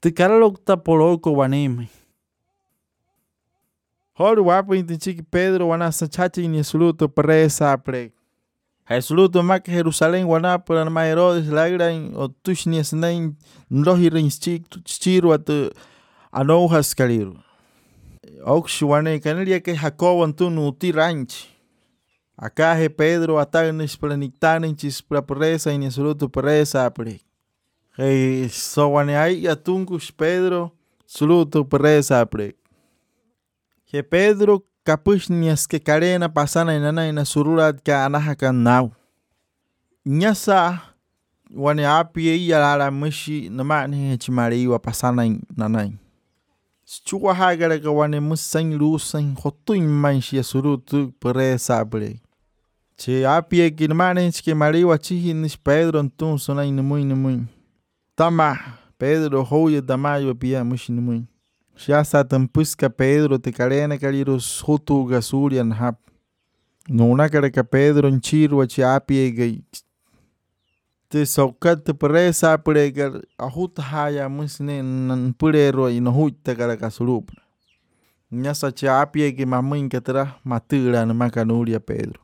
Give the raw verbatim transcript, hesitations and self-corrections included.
Tikaralok tapoloko wanime. Hori wapo intinchiki Pedro wana sachachi ni suluto presa pre. Hay suluto mak Jerusalén wana por ma Herodes lagrain o tushni esnain nrohirin chiru at anojas kaliru. Oxuane canelia que Jacob antunu ti ranch. Acá he Pedro atanis planictanin chis presa ni suluto presa pre. Hey, so wane ay atungus Pedro suluto presa pre. He Pedro kapushnias que carena pasana inana ina sururat ka anahakan now. Nyasa wane api iya la mushi namani chimari wa pasana nanay. Chua hagara ka wane musain lusain hotuin manshi surutu presa pre. Che api que namani que mariwa chihinis Pedro antun sona inumuin numuin. Tama Pedro hoye damayo pia mushi numuin. Shasa tampusca Pedro te carena caliros hutu gasurian hap. Nuna caraka Pedro en chiru api gay. Te socat presa pregar ahuta haya musne nan purero y no huita caraka surup. Nyasa chapi que mamuin que tra matura na macanuria Pedro.